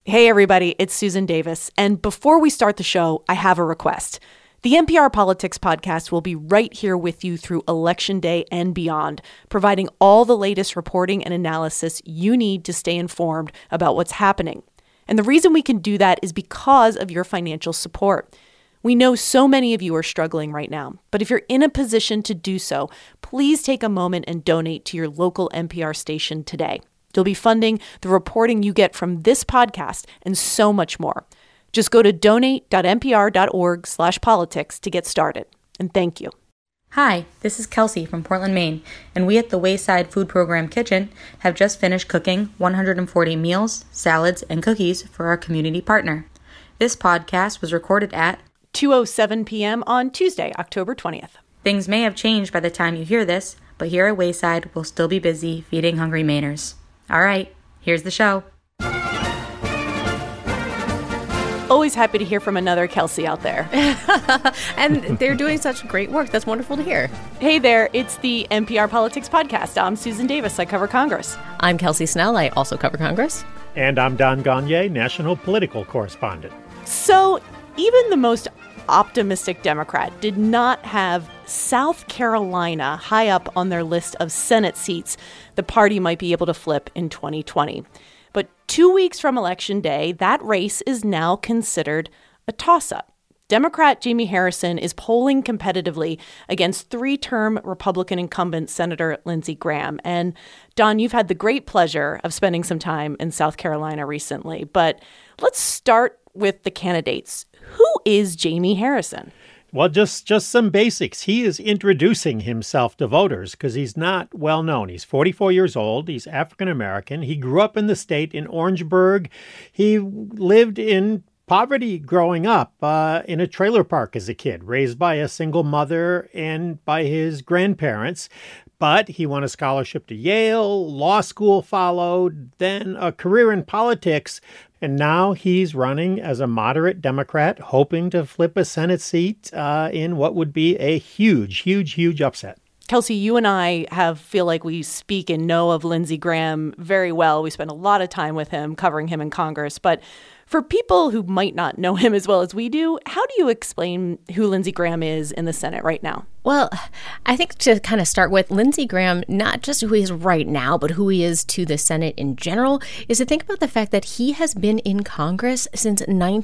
Hey, everybody, it's Susan Davis. And before we start the show, I have a request. The NPR Politics Podcast will be right here with you through Election Day and beyond, providing all the latest reporting and analysis you need to stay informed about what's happening. And the reason we can do that is because of your financial support. We know so many of you are struggling right now, but if you're in a position to do so, please take a moment and donate to your local NPR station today. You'll be funding the reporting you get from this podcast and so much more. Just go to donate.npr.org/politics to get started. And thank you. Hi, this is Kelsey from Portland, Maine, and we at the Wayside Food Program Kitchen have just finished cooking 140 meals, salads, and cookies for our community partner. This podcast was recorded at 2:07 p.m. on Tuesday, October 20th. Things may have changed by the time you hear this, but here at Wayside, we'll still be busy feeding hungry Mainers. All right, here's the show. Always happy to hear from another Kelsey out there. And they're doing such great work. That's wonderful to hear. Hey there, it's the NPR Politics Podcast. I'm Susan Davis. I cover Congress. I'm Kelsey Snell. I also cover Congress. And I'm Don Gagné, national political correspondent. So even the most optimistic Democrat did not have South Carolina high up on their list of Senate seats the party might be able to flip in 2020. But 2 weeks from Election Day, that race is now considered a toss-up. Democrat Jamie Harrison is polling competitively against three-term Republican incumbent Senator Lindsey Graham. And Don, you've had the great pleasure of spending some time in South Carolina recently. But let's start with the candidates. Who is Jamie Harrison? Well, just some basics. He is introducing himself to voters because he's not well known. He's 44 years old. He's African American. He grew up in the state in Orangeburg. He lived in poverty growing up in a trailer park as a kid, raised by a single mother and by his grandparents. But he won a scholarship to Yale, law school followed, then a career in politics. And now he's running as a moderate Democrat, hoping to flip a Senate seat in what would be a huge upset. Kelsey, you and I feel like we speak and know of Lindsey Graham very well. We spend a lot of time with him, covering him in Congress. But for people who might not know him as well as we do, how do you explain who Lindsey Graham is in the Senate right now? Well, I think to kind of start with, Lindsey Graham, not just who he is right now, but who he is to the Senate in general, is to think about the fact that he has been in Congress since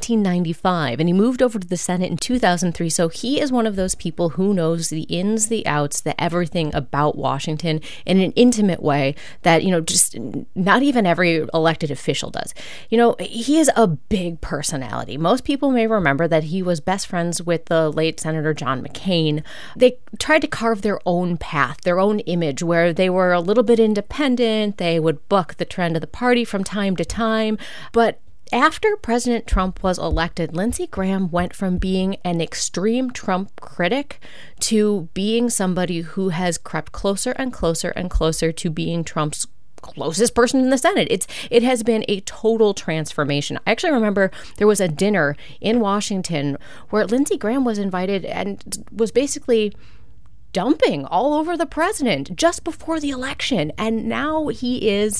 1995, and he moved over to the Senate in 2003. So he is one of those people who knows the ins, the outs, the everything about Washington in an intimate way that, just not even every elected official does. He is a big personality. Most people may remember that he was best friends with the late Senator John McCain. They tried to carve their own path, their own image, where they were a little bit independent. They would buck the trend of the party from time to time. But after President Trump was elected, Lindsey Graham went from being an extreme Trump critic to being somebody who has crept closer and closer and closer to being Trump's closest person in the Senate. It has been a total transformation. I actually remember there was a dinner in Washington where Lindsey Graham was invited and was basically dumping all over the president just before the election. And now he is,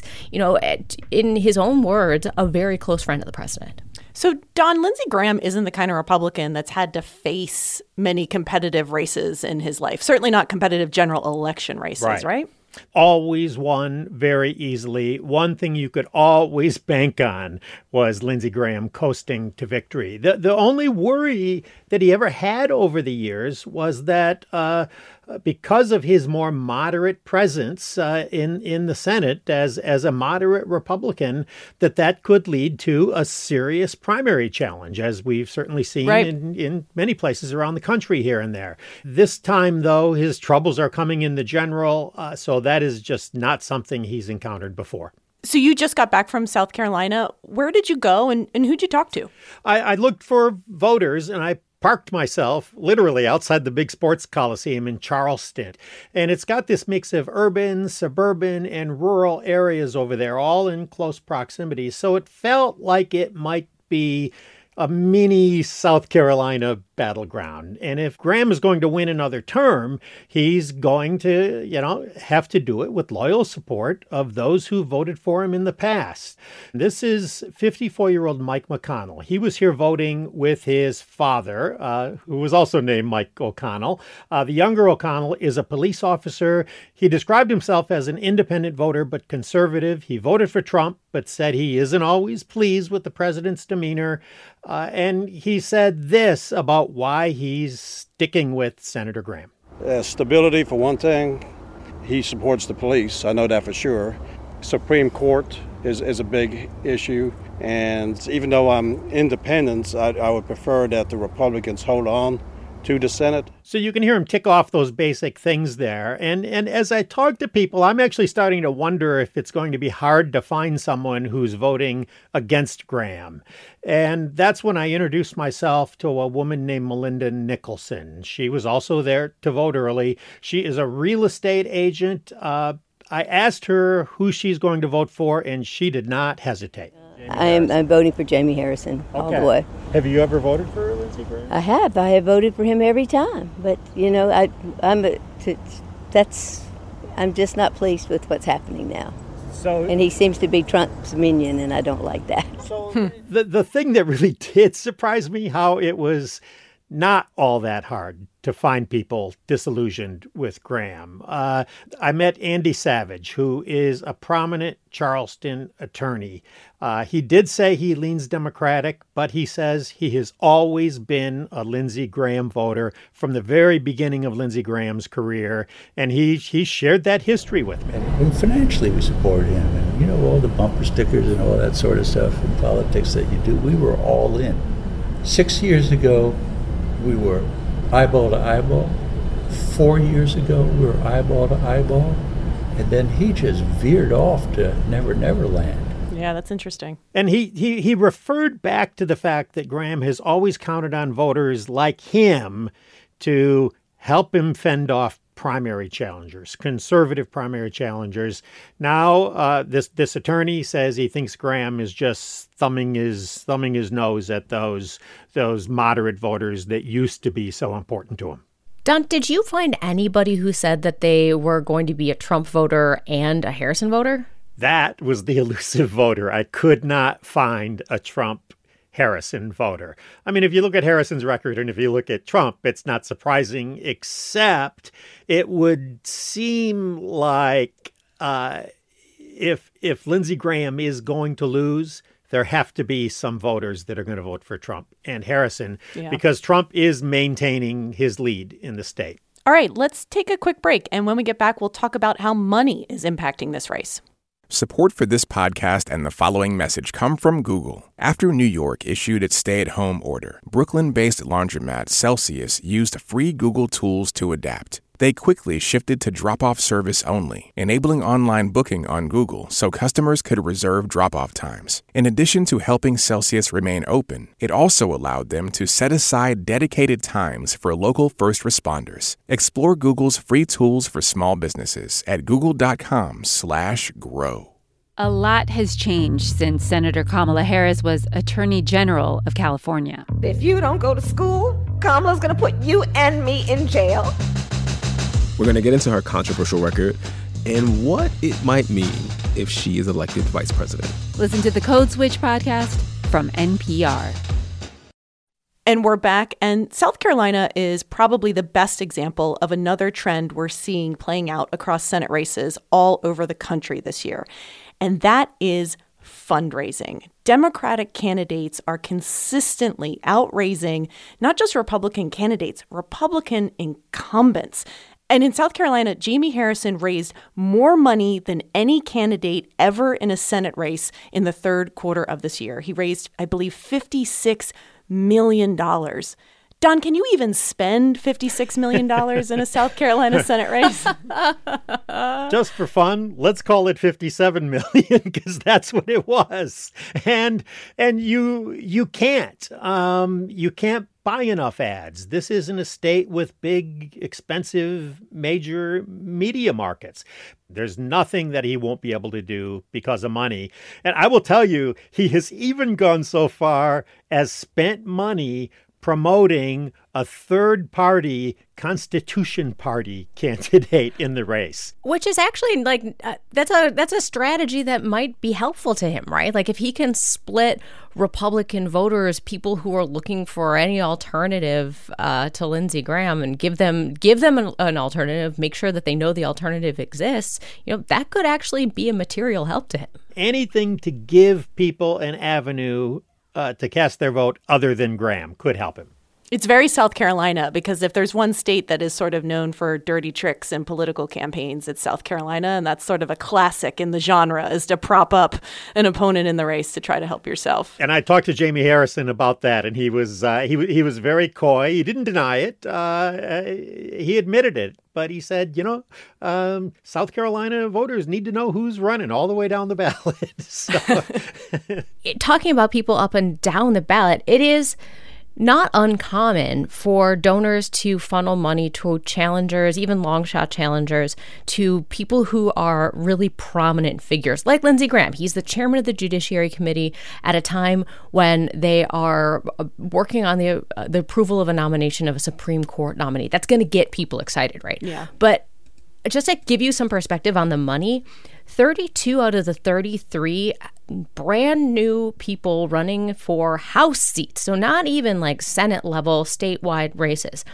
in his own words, a very close friend of the president. So, Don, Lindsey Graham isn't the kind of Republican that's had to face many competitive races in his life. Certainly not competitive general election races, right? Always won very easily. One thing you could always bank on was Lindsey Graham coasting to victory. The only worry that he ever had over the years was that because of his more moderate presence in the Senate as a moderate Republican, that could lead to a serious primary challenge, as we've certainly seen in many places around the country here and there. This time, though, his troubles are coming in the general, so that is just not something he's encountered before. So you just got back from South Carolina. Where did you go and who'd you talk to? I looked for voters and I parked myself literally outside the big sports coliseum in Charleston. And it's got this mix of urban, suburban, and rural areas over there, all in close proximity. So it felt like it might be a mini South Carolina battleground. And if Graham is going to win another term, he's going to, have to do it with loyal support of those who voted for him in the past. This is 54-year-old Mike McConnell. He was here voting with his father, who was also named Mike O'Connell. The younger O'Connell is a police officer. He described himself as an independent voter, but conservative. He voted for Trump, but said he isn't always pleased with the president's demeanor. And he said this about why he's sticking with Senator Graham. Stability, for one thing. He supports the police. I know that for sure. Supreme Court is a big issue. And even though I'm independent, I would prefer that the Republicans hold on to the Senate. So you can hear him tick off those basic things there. And as I talk to people, I'm actually starting to wonder if it's going to be hard to find someone who's voting against Graham. And that's when I introduced myself to a woman named Melinda Nicholson. She was also there to vote early. She is a real estate agent. I asked her who she's going to vote for, and she did not hesitate. I'm voting for Jamie Harrison all the way. Have you ever voted for Lindsey Graham? I have. I have voted for him every time. But, I'm just not pleased with what's happening now. And he seems to be Trump's minion, and I don't like that. So the thing that really did surprise me, how it was not all that hard to find people disillusioned with Graham. I met Andy Savage, who is a prominent Charleston attorney. He did say he leans Democratic, but he says he has always been a Lindsey Graham voter from the very beginning of Lindsey Graham's career, and he shared that history with me. And financially we supported him, and all the bumper stickers and all that sort of stuff in politics that you do, we were all in. 6 years ago, we were eyeball to eyeball. 4 years ago, we were eyeball to eyeball. And then he just veered off to Never Never Land. Yeah, that's interesting. And he referred back to the fact that Graham has always counted on voters like him to help him fend off primary challengers, conservative primary challengers. Now, this attorney says he thinks Graham is just thumbing his nose at those moderate voters that used to be so important to him. Don, did you find anybody who said that they were going to be a Trump voter and a Harrison voter? That was the elusive voter. I could not find a Trump Harrison voter. I mean, if you look at Harrison's record and if you look at Trump, it's not surprising, except it would seem like if Lindsey Graham is going to lose, there have to be some voters that are going to vote for Trump and Harrison because Trump is maintaining his lead in the state. All right, let's take a quick break. And when we get back, we'll talk about how money is impacting this race. Support for this podcast and the following message come from Google. After New York issued its stay-at-home order, Brooklyn-based laundromat Celsius used free Google tools to adapt. They quickly shifted to drop-off service only, enabling online booking on Google so customers could reserve drop-off times. In addition to helping Celsius remain open, it also allowed them to set aside dedicated times for local first responders. Explore Google's free tools for small businesses at google.com/grow. A lot has changed since Senator Kamala Harris was Attorney General of California. If you don't go to school, Kamala's going to put you and me in jail. We're going to get into her controversial record and what it might mean if she is elected vice president. Listen to the Code Switch podcast from NPR. And we're back, and South Carolina is probably the best example of another trend we're seeing playing out across Senate races all over the country this year. And that is fundraising. Democratic candidates are consistently outraising not just Republican candidates, Republican incumbents. And in South Carolina, Jamie Harrison raised more money than any candidate ever in a Senate race in the third quarter of this year. He raised, I believe, $56 million. Don, can you even spend $56 million in a South Carolina Senate race? Just for fun, let's call it $57 million because that's what it was. And you can't buy enough ads. This isn't a state with big, expensive, major media markets. There's nothing that he won't be able to do because of money. And I will tell you, he has even gone so far as spent money promoting a third-party Constitution Party candidate in the race. Which is actually that's a strategy that might be helpful to him, right? Like if he can split Republican voters, people who are looking for any alternative to Lindsey Graham, and give them an alternative, make sure that they know the alternative exists, that could actually be a material help to him. Anything to give people an avenue to cast their vote other than Graham could help him. It's very South Carolina, because if there's one state that is sort of known for dirty tricks in political campaigns, it's South Carolina. And that's sort of a classic in the genre, is to prop up an opponent in the race to try to help yourself. And I talked to Jamie Harrison about that, and he was very coy. He didn't deny it. He admitted it. But he said, South Carolina voters need to know who's running all the way down the ballot. So. Talking about people up and down the ballot, it is not uncommon for donors to funnel money to challengers, even long shot challengers, to people who are really prominent figures, like Lindsey Graham. He's the chairman of the Judiciary Committee at a time when they are working on the approval of a nomination of a Supreme Court nominee. That's going to get people excited, right? Yeah. But just to give you some perspective on the money, 32 out of the 33 brand new people running for House seats, so not even like Senate level statewide races.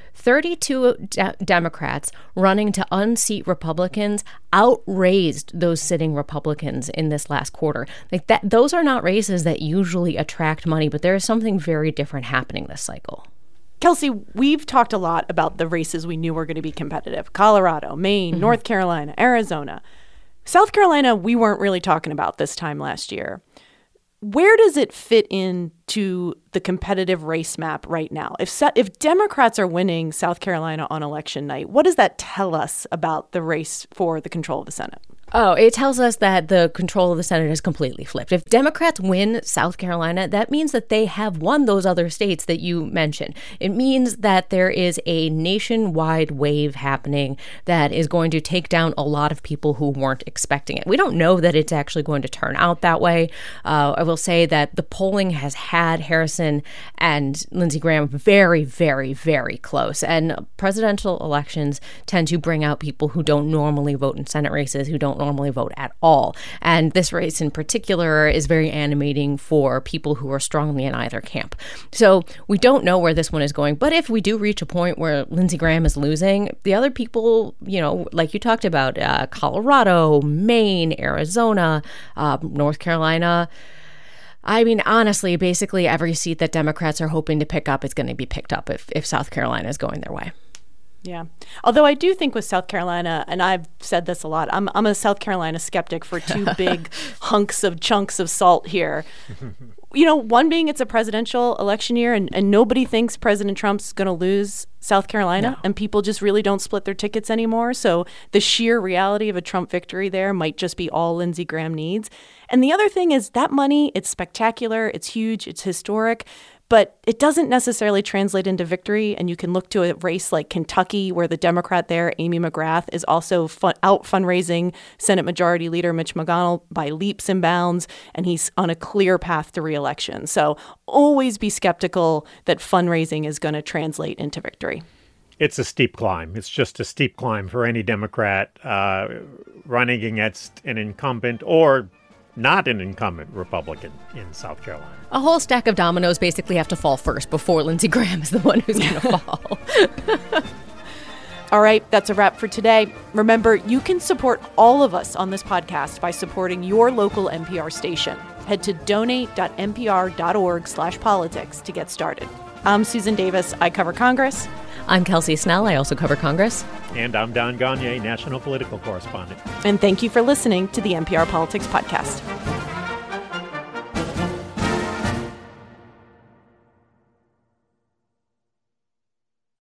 32 Democrats running to unseat Republicans outraised those sitting Republicans in this last quarter. Like that, those are not races that usually attract money, but there is something very different happening this cycle. Kelsey, we've talked a lot about the races we knew were going to be competitive. Colorado, Maine, North Carolina, Arizona. South Carolina, we weren't really talking about this time last year. Where does it fit into the competitive race map right now? If Democrats are winning South Carolina on election night, what does that tell us about the race for the control of the Senate? Oh, it tells us that the control of the Senate is completely flipped. If Democrats win South Carolina, that means that they have won those other states that you mentioned. It means that there is a nationwide wave happening that is going to take down a lot of people who weren't expecting it. We don't know that it's actually going to turn out that way. I will say that the polling has had Harrison and Lindsey Graham very, very, very close. And presidential elections tend to bring out people who don't normally vote in Senate races, who don't normally vote at all. And this race in particular is very animating for people who are strongly in either camp. So we don't know where this one is going. But if we do reach a point where Lindsey Graham is losing, the other people, like you talked about, Colorado, Maine, Arizona, North Carolina, I mean, honestly, basically every seat that Democrats are hoping to pick up is going to be picked up if South Carolina is going their way. Yeah. Although I do think with South Carolina, and I've said this a lot, I'm a South Carolina skeptic for two big chunks of salt here. One being it's a presidential election year, and nobody thinks President Trump's going to lose South Carolina, and people just really don't split their tickets anymore. So the sheer reality of a Trump victory there might just be all Lindsey Graham needs. And the other thing is that money, it's spectacular, it's huge, it's historic, but it doesn't necessarily translate into victory. And you can look to a race like Kentucky, where the Democrat there, Amy McGrath, is also out fundraising Senate Majority Leader Mitch McConnell by leaps and bounds, and he's on a clear path to re-election. So always be skeptical that fundraising is going to translate into victory. It's a steep climb. It's just a steep climb for any Democrat running against an incumbent or not an incumbent Republican in South Carolina. A whole stack of dominoes basically have to fall first before Lindsey Graham is the one who's going to fall. All right, that's a wrap for today. Remember, you can support all of us on this podcast by supporting your local NPR station. Head to donate.npr.org/politics to get started. I'm Susan Davis. I cover Congress. I'm Kelsey Snell. I also cover Congress. And I'm Don Gagné, national political correspondent. And thank you for listening to the NPR Politics Podcast.